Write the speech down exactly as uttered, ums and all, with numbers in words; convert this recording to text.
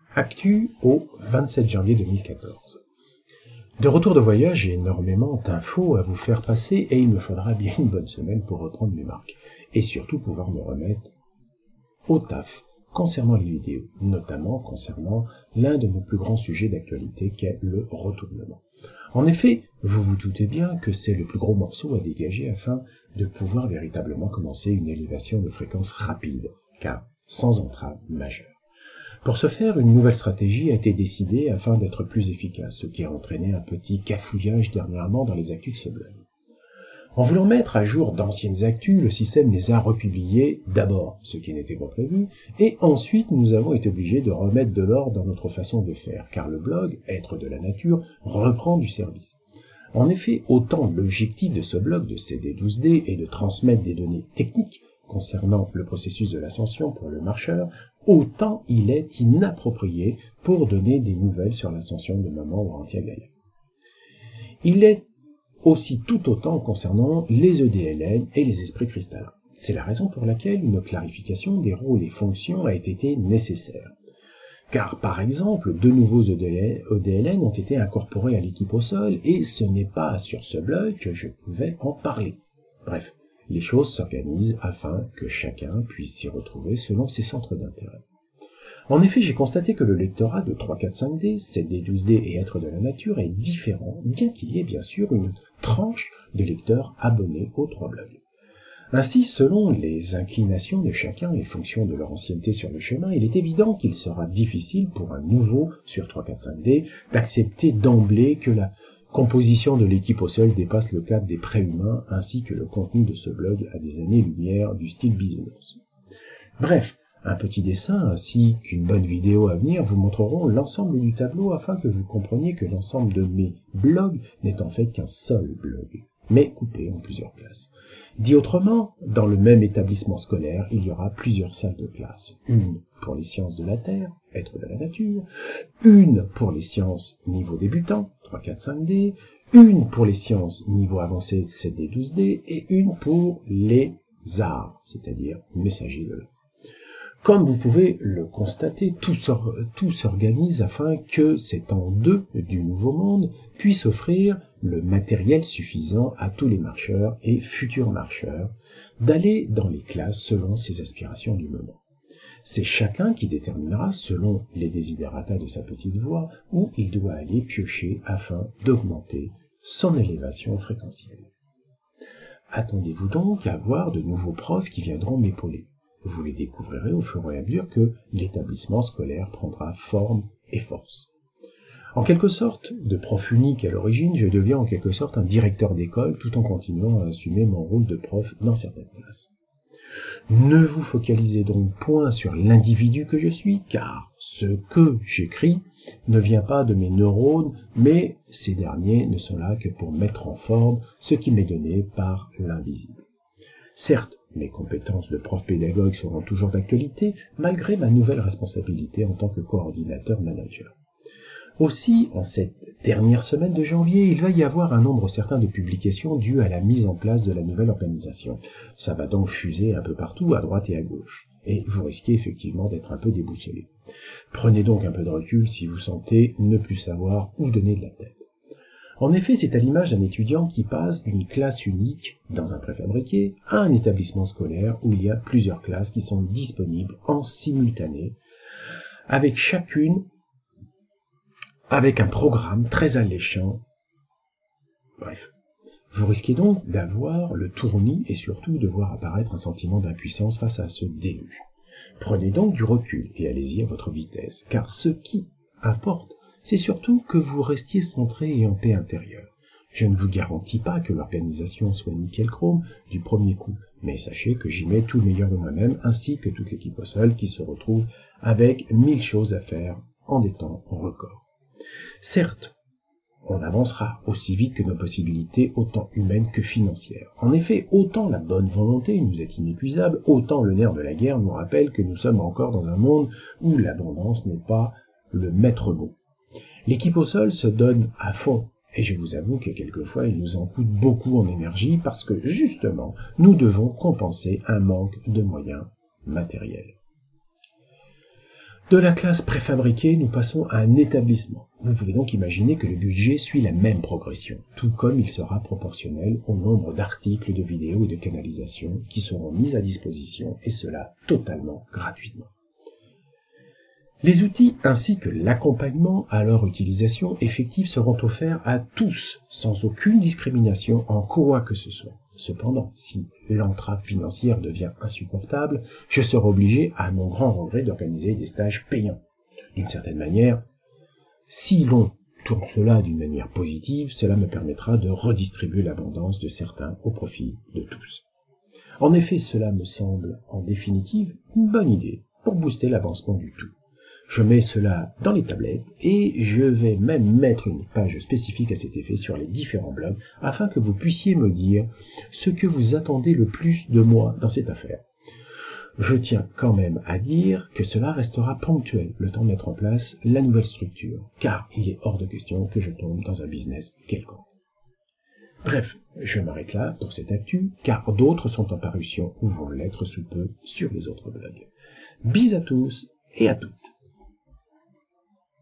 Actu au vingt-sept janvier deux mille quatorze. De retour de voyage, j'ai énormément d'infos à vous faire passer et il me faudra bien une bonne semaine pour reprendre mes marques et surtout pouvoir me remettre au taf concernant les vidéos, notamment concernant l'un de nos plus grands sujets d'actualité qu'est le retournement. En effet, vous vous doutez bien que c'est le plus gros morceau à dégager afin de pouvoir véritablement commencer une élévation de fréquence rapide, car sans entrave majeure. Pour ce faire, une nouvelle stratégie a été décidée afin d'être plus efficace, ce qui a entraîné un petit cafouillage dernièrement dans les actus de ce blog. En voulant mettre à jour d'anciennes actus, le système les a republiées d'abord, ce qui n'était pas prévu, et ensuite nous avons été obligés de remettre de l'ordre dans notre façon de faire, car le blog, Être de la nature, reprend du service. En effet, autant l'objectif de ce blog de C D douze D est de transmettre des données techniques concernant le processus de l'ascension pour le marcheur, autant il est inapproprié pour donner des nouvelles sur l'ascension de Maman Warrantia Gaïa. Il est aussi tout autant concernant les E D L N et les esprits cristallins. C'est la raison pour laquelle une clarification des rôles et fonctions a été nécessaire. Car, par exemple, de nouveaux E D L N ont été incorporés à l'équipe au sol et ce n'est pas sur ce blog que je pouvais en parler. Bref, les choses s'organisent afin que chacun puisse s'y retrouver selon ses centres d'intérêt. En effet, j'ai constaté que le lectorat de trois, quatre, cinq D, sept D, douze D et Être de la nature est différent, bien qu'il y ait bien sûr une tranche de lecteurs abonnés aux trois blogs. Ainsi, selon les inclinations de chacun et fonction de leur ancienneté sur le chemin, il est évident qu'il sera difficile pour un nouveau sur trois, quatre, cinq D d'accepter d'emblée que la composition de l'équipe au sol dépasse le cadre des préhumains ainsi que le contenu de ce blog à des années-lumière du style bisounours. Bref, un petit dessin ainsi qu'une bonne vidéo à venir vous montreront l'ensemble du tableau afin que vous compreniez que l'ensemble de mes blogs n'est en fait qu'un seul blog, mais coupé en plusieurs classes. Dit autrement, dans le même établissement scolaire, il y aura plusieurs salles de classe. Une pour les sciences de la Terre, Être de la nature, une pour les sciences niveau débutant, trois, quatre, cinq D, une pour les sciences niveau avancé, sept D, douze D, et une pour les arts, c'est-à-dire messagers de l'art. Comme vous pouvez le constater, tout s'organise afin que ces temps deux du Nouveau Monde puissent offrir le matériel suffisant à tous les marcheurs et futurs marcheurs d'aller dans les classes selon ses aspirations du moment. C'est chacun qui déterminera, selon les desiderata de sa petite voix, où il doit aller piocher afin d'augmenter son élévation fréquentielle. Attendez-vous donc à voir de nouveaux profs qui viendront m'épauler. Vous les découvrirez au fur et à mesure que l'établissement scolaire prendra forme et force. En quelque sorte, de prof unique à l'origine, je deviens en quelque sorte un directeur d'école tout en continuant à assumer mon rôle de prof dans certaines classes. Ne vous focalisez donc point sur l'individu que je suis, car ce que j'écris ne vient pas de mes neurones, mais ces derniers ne sont là que pour mettre en forme ce qui m'est donné par l'invisible. Certes, mes compétences de prof pédagogue seront toujours d'actualité, malgré ma nouvelle responsabilité en tant que coordinateur manager. Aussi, en cette dernière semaine de janvier, il va y avoir un nombre certain de publications dues à la mise en place de la nouvelle organisation. Ça va donc fuser un peu partout, à droite et à gauche, et vous risquez effectivement d'être un peu déboussolé. Prenez donc un peu de recul si vous sentez ne plus savoir où donner de la tête. En effet, c'est à l'image d'un étudiant qui passe d'une classe unique dans un préfabriqué à un établissement scolaire où il y a plusieurs classes qui sont disponibles en simultané, avec chacune avec un programme très alléchant. Bref, vous risquez donc d'avoir le tournis et surtout de voir apparaître un sentiment d'impuissance face à ce déluge. Prenez donc du recul et allez-y à votre vitesse, car ce qui importe, c'est surtout que vous restiez centré et en paix intérieure. Je ne vous garantis pas que l'organisation soit nickel chrome du premier coup, mais sachez que j'y mets tout le meilleur de moi-même, ainsi que toute l'équipe au sol qui se retrouve avec mille choses à faire en des temps records. Certes, on avancera aussi vite que nos possibilités, autant humaines que financières. En effet, autant la bonne volonté nous est inépuisable, autant le nerf de la guerre nous rappelle que nous sommes encore dans un monde où l'abondance n'est pas le maître mot. L'équipe au sol se donne à fond, et je vous avoue que quelquefois il nous en coûte beaucoup en énergie parce que, justement, nous devons compenser un manque de moyens matériels. De la classe préfabriquée, nous passons à un établissement. Vous pouvez donc imaginer que le budget suit la même progression, tout comme il sera proportionnel au nombre d'articles, de vidéos et de canalisations qui seront mis à disposition, et cela totalement gratuitement. Les outils ainsi que l'accompagnement à leur utilisation effective seront offerts à tous, sans aucune discrimination en quoi que ce soit. Cependant, si l'entrave financière devient insupportable, je serai obligé, à mon grand regret, d'organiser des stages payants. D'une certaine manière, si l'on tourne cela d'une manière positive, cela me permettra de redistribuer l'abondance de certains au profit de tous. En effet, cela me semble, en définitive, une bonne idée pour booster l'avancement du tout. Je mets cela dans les tablettes et je vais même mettre une page spécifique à cet effet sur les différents blogs afin que vous puissiez me dire ce que vous attendez le plus de moi dans cette affaire. Je tiens quand même à dire que cela restera ponctuel le temps de mettre en place la nouvelle structure, car il est hors de question que je tombe dans un business quelconque. Bref, je m'arrête là pour cette actu, car d'autres sont en parution ou vont l'être sous peu sur les autres blogs. Bis à tous et à toutes.